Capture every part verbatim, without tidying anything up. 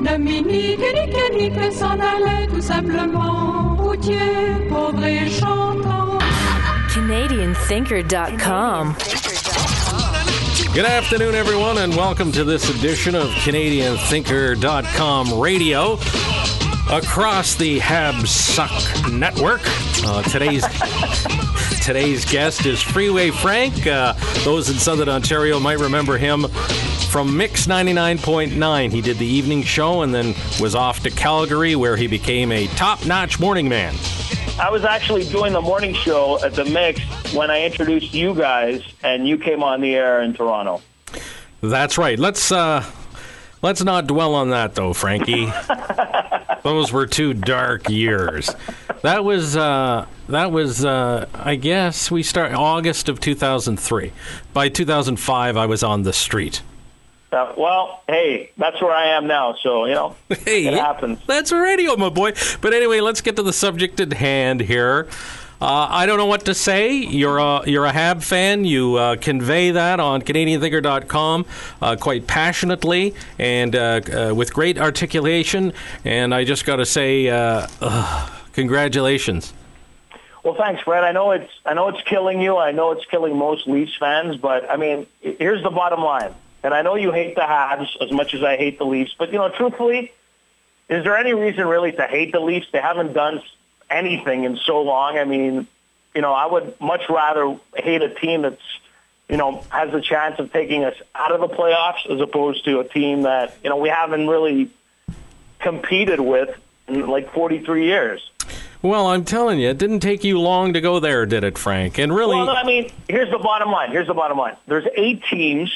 Dominique et Nique s'en allaient tout simplement, routier, pauvre et chantant. Canadian Thinker dot com. Good afternoon, everyone, and welcome to this edition of Canadian Thinker dot com radio across the Habs Suck Network. Uh, today's today's guest is Freeway Frank. Uh, those in Southern Ontario might remember him from Mix ninety-nine point nine. He did the evening show and then was off to Calgary, where he became a top-notch morning man. I was actually doing the morning show at the Mix when I introduced you guys, and you came on the air in Toronto. That's right. Let's uh, let's not dwell on that, though, Frankie. Those were two dark years. That was uh, that was uh, I guess we start August of two thousand three. By two thousand five, I was on the street. Uh, well, hey, that's where I am now, so, you know, hey, it happens. That's radio, my boy. But anyway, let's get to the subject at hand here. Uh, I don't know what to say. You're a, you're a Hab fan. You uh, convey that on Canadian Thinker dot com uh, quite passionately and uh, uh, with great articulation. And I just got to say, uh, uh, congratulations. Well, thanks, Fred. I know it's I know it's killing you. I know it's killing most Leafs fans. But, I mean, here's the bottom line. And I know you hate the Habs as much as I hate the Leafs. But, you know, truthfully, is there any reason really to hate the Leafs? They haven't done anything in so long. I mean, you know, I would much rather hate a team that's, you know, has a chance of taking us out of the playoffs as opposed to a team that, you know, we haven't really competed with in like forty-three years. Well, I'm telling you, it didn't take you long to go there, did it, Frank? And really... Well, I mean, here's the bottom line. Here's the bottom line. There's eight teams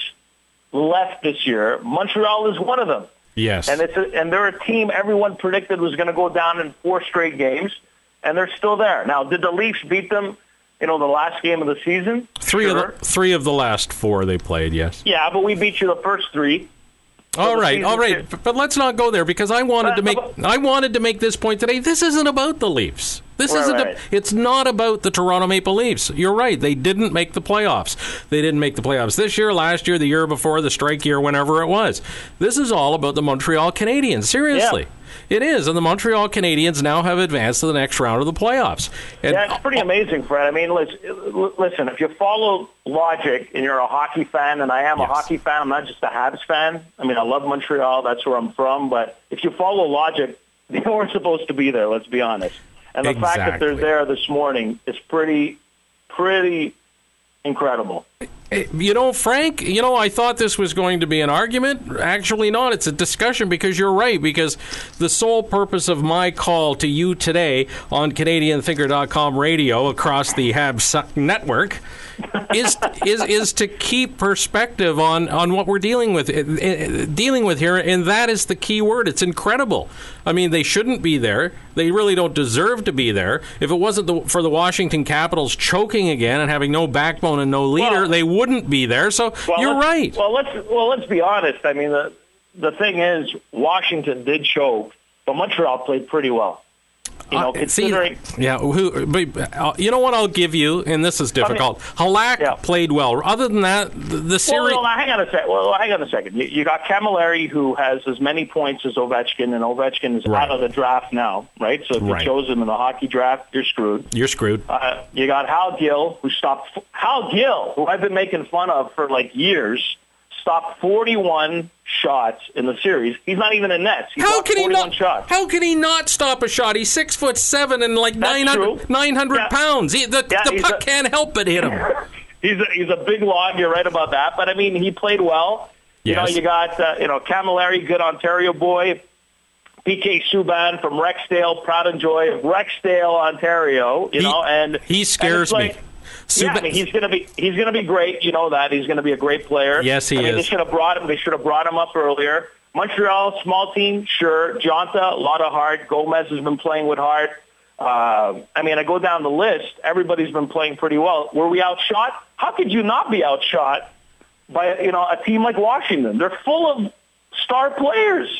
left this year. Montreal is one of them. Yes. And it's a, and they're a team everyone predicted was going to go down in four straight games, and they're still there. Now, did the Leafs beat them, you know, the last game of the season? Three Sure. of the three of the last four they played, yes. Yeah, but we beat you the first three. All right, all right, but, but let's not go there because I wanted But- to make but- I wanted to make this point today. This isn't about the Leafs. This Right, isn't. right. A, it's not about the Toronto Maple Leafs. You're right. They didn't make the playoffs. They didn't make the playoffs this year, last year, the year before, the strike year, whenever it was. This is all about the Montreal Canadiens. Seriously. Yeah. It is, and the Montreal Canadiens now have advanced to the next round of the playoffs. And, Yeah, it's pretty amazing, Fred. I mean, listen, listen, if you follow logic and you're a hockey fan, and I am Yes. a hockey fan, I'm not just a Habs fan. I mean, I love Montreal. That's where I'm from. But if you follow logic, they weren't supposed to be there, let's be honest. And the fact that they're Exactly. there this morning is pretty, pretty incredible. You know, Frank, you know, I thought this was going to be an argument. Actually not. It's a discussion because you're right, because the sole purpose of my call to you today on Canadian Thinker dot com radio across the Habs Suck Network is is is to keep perspective on, on what we're dealing with dealing with here, and that is the key word. It's incredible. I mean, they shouldn't be there. They really don't deserve to be there. If it wasn't the, for the Washington Capitals choking again and having no backbone and no leader, Well- they wouldn't be there. So Well, you're let's- right. Well, let's well let's be honest. I mean, the the thing is, Washington did choke, but Montreal played pretty well. You know, Uh, see, considering. yeah, who, but, uh, you know what I'll give you, and this is difficult. Halak yeah. played well. Other than that, the, the Well, series. no, hang on a sec. Well, hang on a second. You, you got Camilleri, who has as many points as Ovechkin, and Ovechkin is Right. out of the draft now, right? So if Right. you chose him in the hockey draft, you're screwed. You're screwed. Uh, you got Hal Gill, who stopped Hal Gill, who I've been making fun of for like years, stopped forty-one shots in the series. He's not even in nets. He How blocked can he forty-one not? shots. How can he not stop a shot? He's six foot seven and like That's nine hundred, true. nine hundred Yeah. pounds. He, the Yeah, the he's puck a- can't help but hit him. He's a, he's a big log. You're right about that. But I mean, he played well. You Yes. know, you got uh, you know Camilleri, good Ontario boy. P K Subban from Rexdale, proud and joy of Rexdale, Ontario. You He- know, and he scares and me. it's like, Yeah, I Subban- mean, he's gonna be he's gonna be great. You know that he's gonna be a great player. Yes, he I mean, They is. should have brought him. They should have brought him up earlier. Montreal, small team, sure. Jonta, a lot of heart. Gomez has been playing with heart. Uh, I mean, I go down the list. Everybody's been playing pretty well. Were we outshot? How could you not be outshot by you know a team like Washington? They're full of star players.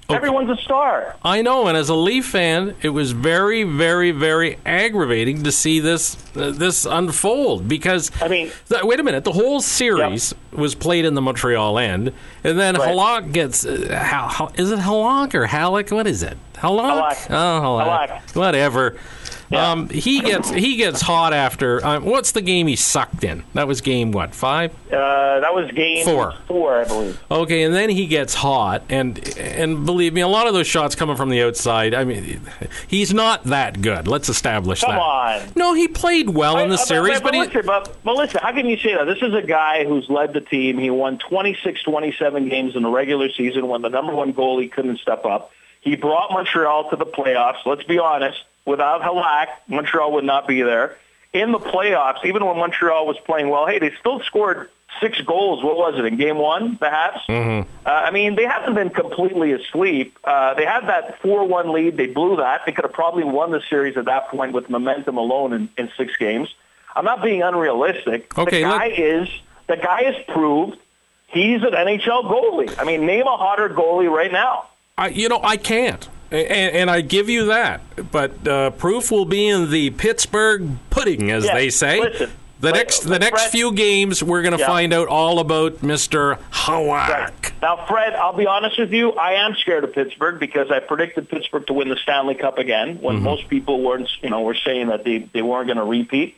Okay. Everyone's a star. I know, and as a Leaf fan, it was very, very, very aggravating to see this uh, this unfold because, I mean, th- wait a minute, the whole series yep. was played in the Montreal end, and then right. Halak gets, uh, how, how, is it Halak or Halak? What is it? Halak? Halak. Oh, Halak. Halak. Whatever. Yeah. Um, he gets he gets hot after. Um, what's the game he sucked in? That was game what five? Uh, that was game four. Four, I believe. Okay, and then he gets hot, and and believe me, a lot of those shots coming from the outside. I mean, he's not that good. Let's establish Come that. Come on. No, he played well I, in the I, series, but, but, but, he, but, but listen, how can you say that? This is a guy who's led the team. He won twenty-six, twenty-seven games in the regular season when the number one goalie couldn't step up. He brought Montreal to the playoffs. Let's be honest. Without Halak, Montreal would not be there. In the playoffs, even when Montreal was playing well, hey, they still scored six goals. What was it, in game one, the Habs? Mm-hmm. Uh, I mean, they haven't been completely asleep. Uh, they had that four one lead. They blew that. They could have probably won the series at that point with momentum alone in, in six games. I'm not being unrealistic. Okay, the guy look. is the guy is proved he's an N H L goalie. I mean, name a hotter goalie right now. I, you know, I can't. And, and I give you that, but uh, proof will be in the Pittsburgh pudding, as yeah, they say. Listen, the but, next, the but next Fred, few games, we're going to yeah. find out all about Mister Halak. Right. Now, Fred, I'll be honest with you. I am scared of Pittsburgh because I predicted Pittsburgh to win the Stanley Cup again when mm-hmm. most people weren't, you know, were saying that they, they weren't going to repeat.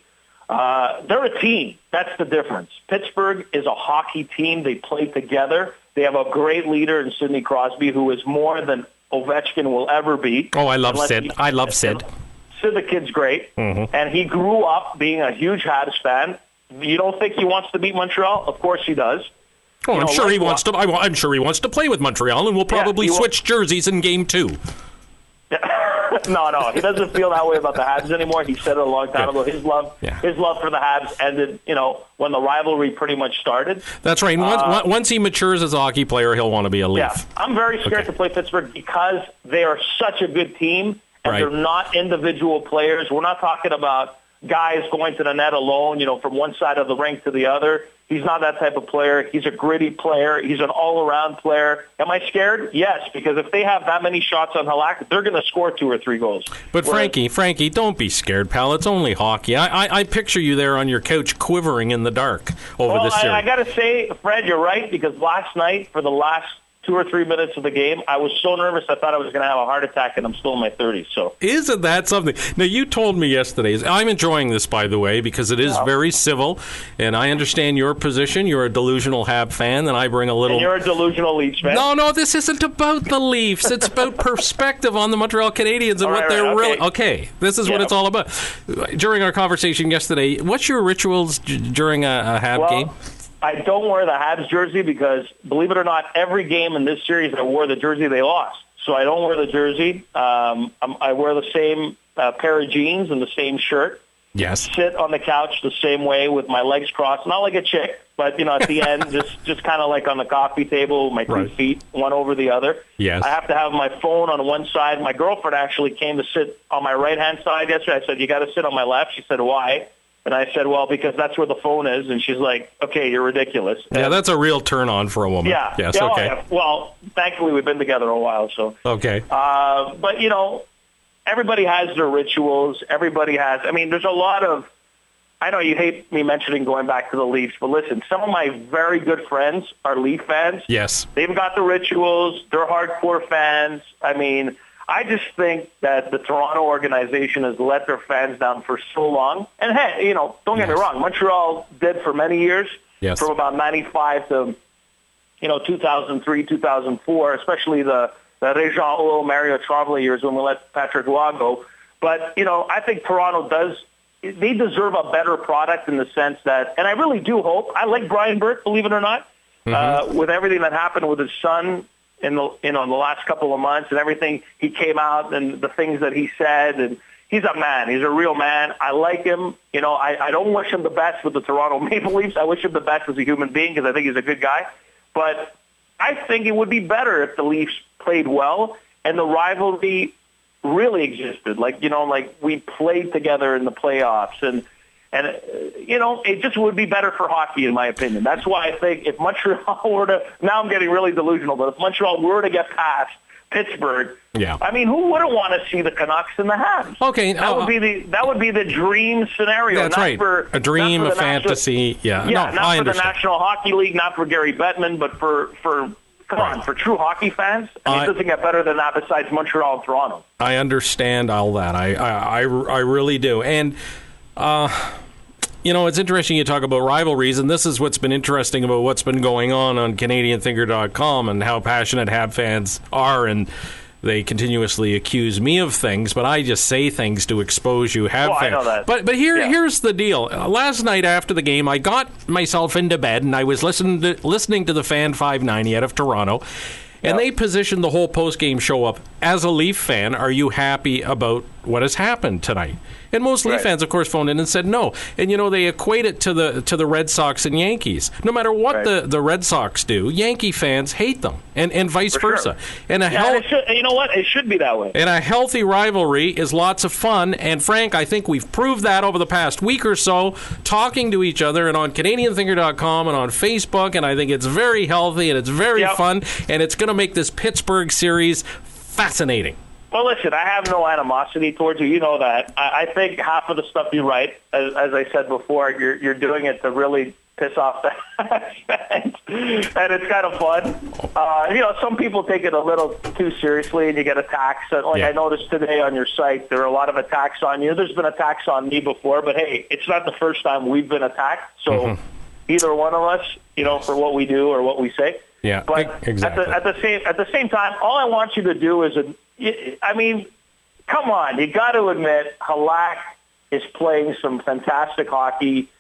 Uh, they're a team. That's the difference. Pittsburgh is a hockey team. They play together. They have a great leader in Sidney Crosby, who is more than Ovechkin will ever be. Oh, I love Sid. He, I love Sid. Sid, the kid's great. Mm-hmm. And he grew up being a huge Habs fan. You don't think he wants to beat Montreal? Of course he does. Oh, you I'm know, sure like, he wants to. I'm sure he wants to play with Montreal, and we'll probably yeah, switch jerseys in game two. no, no, he doesn't feel that way about the Habs anymore. He said it a long time Good. ago. His love, yeah. his love for the Habs ended, you know, when the rivalry pretty much started. That's right. Once, uh, once he matures as a hockey player, he'll want to be a Leaf. Yeah, I'm very scared okay. to play Pittsburgh because they are such a good team, and right. they're not individual players. We're not talking about guys going to the net alone, you know, from one side of the rink to the other. He's not that type of player. He's a gritty player. He's an all-around player. Am I scared? Yes, because if they have that many shots on Halak, they're going to score two or three goals. But Whereas, Frankie, Frankie, don't be scared, pal. It's only hockey. I, I, I picture you there on your couch quivering in the dark over well, this series. I, I got to say, Fred, you're right, because last night, for the last two or three minutes of the game, I was so nervous I thought I was going to have a heart attack, and I'm still in my thirties. So isn't that something? Now, you told me yesterday, I'm enjoying this, by the way, because it is yeah. very civil, and I understand your position. You're a delusional Hab fan, and I bring a little... And you're a delusional Leafs fan. No, no, this isn't about the Leafs. It's about perspective on the Montreal Canadiens and all what right, they're right, okay. really... Okay, this is yeah. what it's all about. During our conversation yesterday, what's your rituals d- during a, a Hab well, game? I don't wear the Habs jersey because, believe it or not, every game in this series I wore the jersey they lost. So I don't wear the jersey. Um, I wear the same uh, pair of jeans and the same shirt. Yes. Sit on the couch the same way with my legs crossed, not like a chick, but you know, at the end, just just kind of like on the coffee table, my two right. feet one over the other. Yes. I have to have my phone on one side. My girlfriend actually came to sit on my right hand side yesterday. I said, "You got to sit on my left." She said, "Why?" And I said, well, because that's where the phone is. And she's like, okay, you're ridiculous. And yeah, that's a real turn on for a woman. Yeah. Yes, yeah, okay. yeah. Well, thankfully, we've been together a while. So okay. Uh, but, you know, everybody has their rituals. Everybody has. I mean, there's a lot of, I know you hate me mentioning going back to the Leafs, but listen, some of my very good friends are Leaf fans. Yes. They've got the rituals. They're hardcore fans. I mean, I just think that the Toronto organization has let their fans down for so long. And, hey, you know, don't get yes. me wrong. Montreal did for many years, yes. from about ninety-five to, you know, two thousand three, two thousand four, especially the, the Réjean Hull, Mario Tremblay years when we let Patrick Roy go. But, you know, I think Toronto does – they deserve a better product in the sense that – and I really do hope – I like Brian Burke, believe it or not, mm-hmm. uh, with everything that happened with his son – in the you know in the last couple of months and everything he came out and the things that he said, and he's a man. He's a real man. I like him. You know, I, I don't wish him the best with the Toronto Maple Leafs. I wish him the best as a human being because I think he's a good guy. But I think it would be better if the Leafs played well and the rivalry really existed. Like, you know, like we played together in the playoffs and And, uh, you know, it just would be better for hockey, in my opinion. That's why I think if Montreal were to, now I'm getting really delusional, but if Montreal were to get past Pittsburgh. Yeah. I mean, who wouldn't want to see the Canucks and the Habs? Okay, that uh, would be the that would be the dream scenario. That's not right. For, a dream, not a for the fantasy. National, yeah, yeah, no, not I for understand. the National Hockey League, not for Gary Bettman, but for for come Right. on, for true hockey fans. I mean, I- it doesn't get better than that besides Montreal and Toronto. I understand all that. I, I, I, I really do. And, uh, you know, it's interesting you talk about rivalries, and this is what's been interesting about what's been going on on Canadian Thinker dot com and how passionate Hab fans are, and they continuously accuse me of things, but I just say things to expose you, Hab Well, I fans. know that. But but here Yeah. here's the deal. Uh, last night after the game, I got myself into bed and I was listening to, listening to the Fan five ninety out of Toronto, and Yep. they positioned the whole post-game show up. As a Leaf fan, are you happy about what has happened tonight? And most Leaf Right. fans, of course, phoned in and said no. And, you know, they equate it to the to the Red Sox and Yankees. No matter what Right. the, the Red Sox do, Yankee fans hate them, and, and vice For versa. sure. And a Yeah, hell... and it should, you know what? It should be that way. And a healthy rivalry is lots of fun. And, Frank, I think we've proved that over the past week or so, talking to each other and on Canadian Thinker dot com and on Facebook. And I think it's very healthy and it's very Yep. fun. And it's going to make this Pittsburgh series fascinating. Well, listen, I have no animosity towards you. You know that. I, I think half of the stuff you write, as, as I said before, you're, you're doing it to really piss off the fans, and it's kind of fun. Uh, you know, some people take it a little too seriously, and you get attacks. And like Yeah. I noticed today on your site, there are a lot of attacks on you. There's been attacks on me before, but hey, it's not the first time we've been attacked. So Mm-hmm. either one of us, you know, for what we do or what we say. Yeah, but e- exactly. at the, at the same at the same time, all I want you to do is, a, I mean, come on, you got to admit, Halak is playing some fantastic hockey,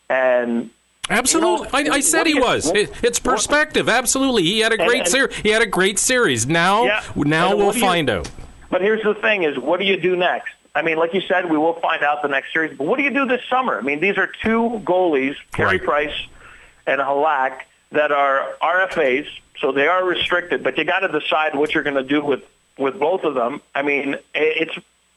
and Absolutely, you know, I, I said what do he you- was. what- It, it's perspective. Absolutely, he had a And- great and- series. He had a great series. Now, Yeah. now And we'll what do you- find out. But here's the thing: is what do you do next? I mean, like you said, we will find out the next series. But what do you do this summer? I mean, these are two goalies, Carey Right. Price and Halak, that are R F As, so they are restricted. But you got to decide what you're going to do with with both of them. I mean, it's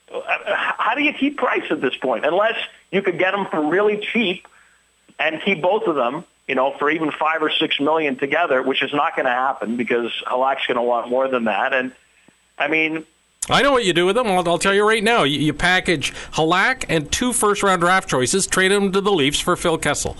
how do you keep Price at this point? Unless you could get them for really cheap and keep both of them, you know, for even five or six million together, which is not going to happen because Halak's going to want more than that. And I mean. I know what you do with them. I'll, I'll tell you right now. You, you package Halak and two first-round draft choices, trade them to the Leafs for Phil Kessel.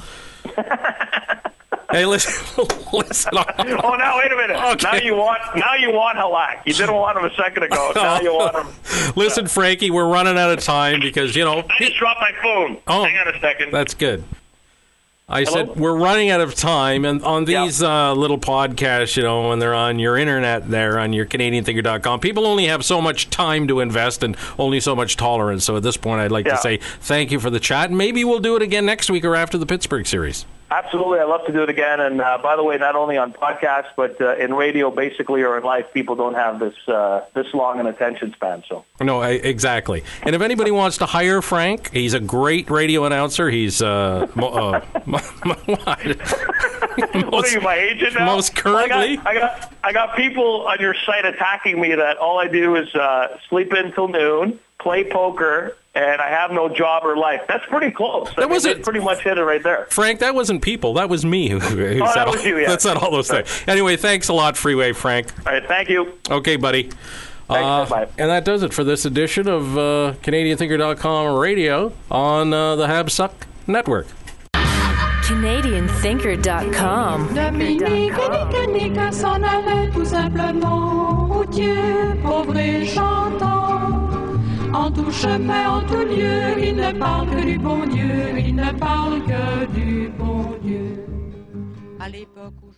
Hey, listen, listen. Oh, now wait a minute. Okay. Now you want now you want Halak. You didn't want him a second ago. Now you want him. Listen, Frankie, we're running out of time because, you know. I just dropped my phone. Oh, Hang on a second. That's good. I Hello? said we're running out of time, and on Yeah. these uh, little podcasts, you know, when they're on your internet there, on your Canadian Thinker dot com, people only have so much time to invest and only so much tolerance. So at this point, I'd like Yeah. to say thank you for the chat, and maybe we'll do it again next week or after the Pittsburgh series. Absolutely. I'd love to do it again. And uh, by the way, not only on podcasts, but uh, in radio, basically, or in life, people don't have this uh, this long an attention span. So. No, I, exactly. And if anybody wants to hire Frank, he's a great radio announcer. He's uh, mo- uh, mo- mo- what? What are you, my agent now? most currently? I got, I got I got people on your site attacking me that all I do is uh, sleep in till noon, play poker, and I have no job or life. That's pretty close. I That mean, wasn't- that's pretty much hit it right there. Frank, that wasn't people. That was me who, who Oh, said, that all, was you, yeah. that said all those things. Anyway, thanks a lot, Freeway Frank. All right, thank you. Okay, buddy. Thanks, Uh, bye. and that does it for this edition of uh, Canadian Thinker dot com radio on uh, the Habsuck Network. Canadian Thinker dot com. Dominique et Nique Nique s'en allait tout simplement, routier, pauvre et chantant. En tout chemin, en tout lieu, il ne parle que du bon Dieu, il ne parle que du bon Dieu. À l'époque où